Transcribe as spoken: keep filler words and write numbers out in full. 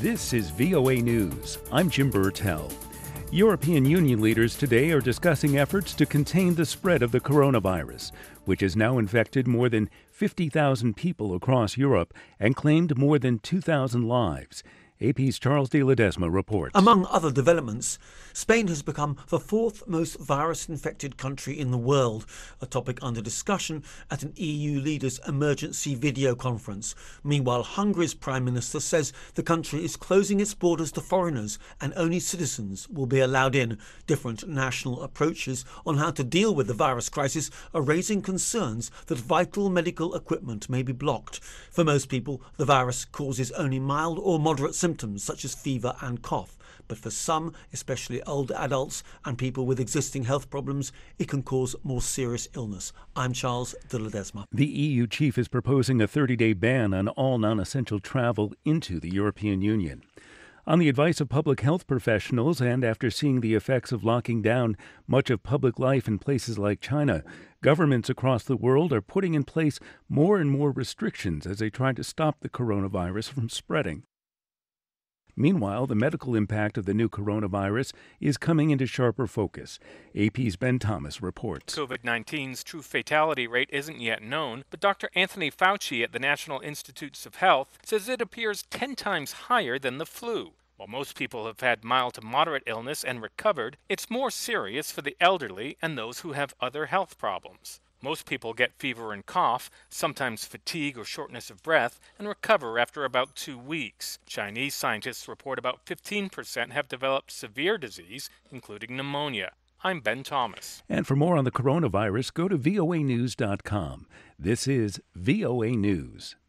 This is V O A News. I'm Jim Burtell. European Union leaders today are discussing efforts to contain the spread of the coronavirus, which has now infected more than fifty thousand people across Europe and claimed more than two thousand lives. A P's Charles de Ledesma reports. Among other developments, Spain has become the fourth most virus-infected country in the world, a topic under discussion at an E U leaders' emergency video conference. Meanwhile, Hungary's Prime Minister says the country is closing its borders to foreigners and only citizens will be allowed in. Different national approaches on how to deal with the virus crisis are raising concerns that vital medical equipment may be blocked. For most people, the virus causes only mild or moderate symptoms. Symptoms such as fever and cough, but for some, especially older adults and people with existing health problems, it can cause more serious illness. I'm Charles de Ledesma. The E U chief is proposing a thirty-day ban on all non-essential travel into the European Union. On the advice of public health professionals and after seeing the effects of locking down much of public life in places like China, governments across the world are putting in place more and more restrictions as they try to stop the coronavirus from spreading. Meanwhile, the medical impact of the new coronavirus is coming into sharper focus. A P's Ben Thomas reports. COVID nineteen's true fatality rate isn't yet known, but Doctor Anthony Fauci at the National Institutes of Health says it appears ten times higher than the flu. While most people have had mild to moderate illness and recovered, it's more serious for the elderly and those who have other health problems. Most people get fever and cough, sometimes fatigue or shortness of breath, and recover after about two weeks. Chinese scientists report about fifteen percent have developed severe disease, including pneumonia. I'm Ben Thomas. And for more on the coronavirus, go to V O A news dot com. This is V O A News.